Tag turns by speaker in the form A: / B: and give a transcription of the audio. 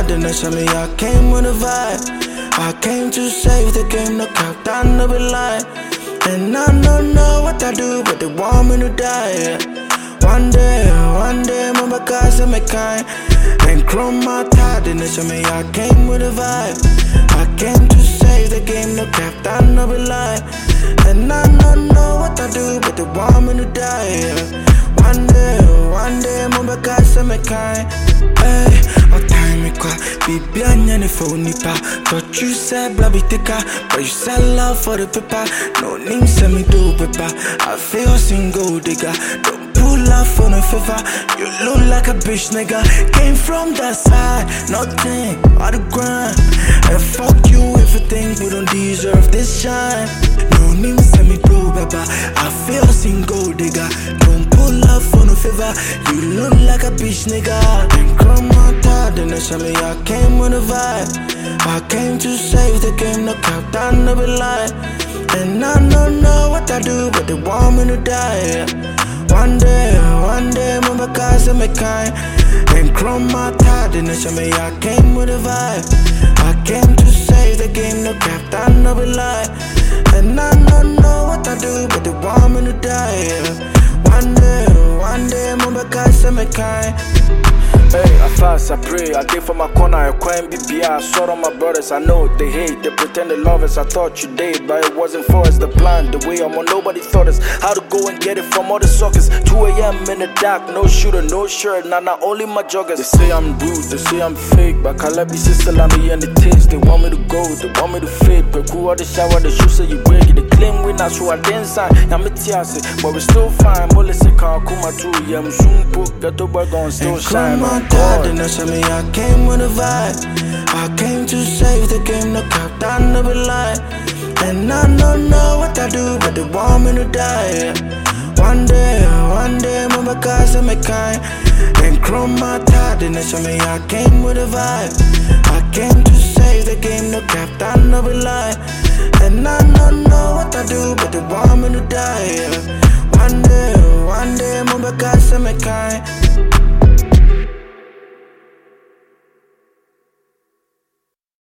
A: and I saw me, I came with a vibe. I came to save the game, no countdown, no be lie. And I don't know what I do, but they want me to die, yeah. One day, my guys are my kind. And chrome my tide, and they saw me, I came with a vibe. I came to save the game, no countdown, no be lie. And I don't know what I do, but they want me to die, yeah. One day, my guys are my kind. Hey, I'll time me qua, baby, I'm any phone nipa. Thought you said blabby tika, but you said love for the paper. No name send me do paper. I feel single digger. Don't pull up for no favor. You look like a bitch nigga. Came from that side, nothing, all the grind. And fuck you if you think we don't deserve this shine. No name send me do paper. I feel single digger. Don't pull up for no favor. You look like a bitch nigga. And come on, tired, and that's me. I came with a vibe. I came to save the game, no countdown, no be lie. And I don't know what I do, but they want me to die, yeah. One day, my guys are my kind. And chrome my tide, and that's me. I came with a vibe. I came to save the game, no countdown, no be lie. And I don't know what I do, but they want me to die, yeah. One day, my guys are my kind.
B: Hey, I fast, I pray, I did for my corner, I can't be I saw all my brothers, I know they hate, they pretend they love us. I thought you did, but it wasn't for us. The plan, the way I'm on, nobody thought us how to go and get it from all the suckers. 2 a.m. in the dark, no shooter, no shirt, not only my joggers. They say I'm rude, they say I'm fake, but Calabi sister let me and the taste. They want me to go, they want me to fade, but cool out the shower, the shoes say you break it. They claim we not so I didn't sign, I'm a tiase, but we still fine. But let's say can't come out to you, I'm soon book, got the work on still shine.
A: And that's me, I came with a vibe. I came to save the game, no countdown, no be lie. And I don't know what I do, but they want me to die, yeah. One day, my guys are my kind. And chrome my tide, and that's me, I came with a vibe. I came to save the game, no countdown, no be lie. And I don't know what I do, but they want me to die, yeah. One day, my guys are my kind.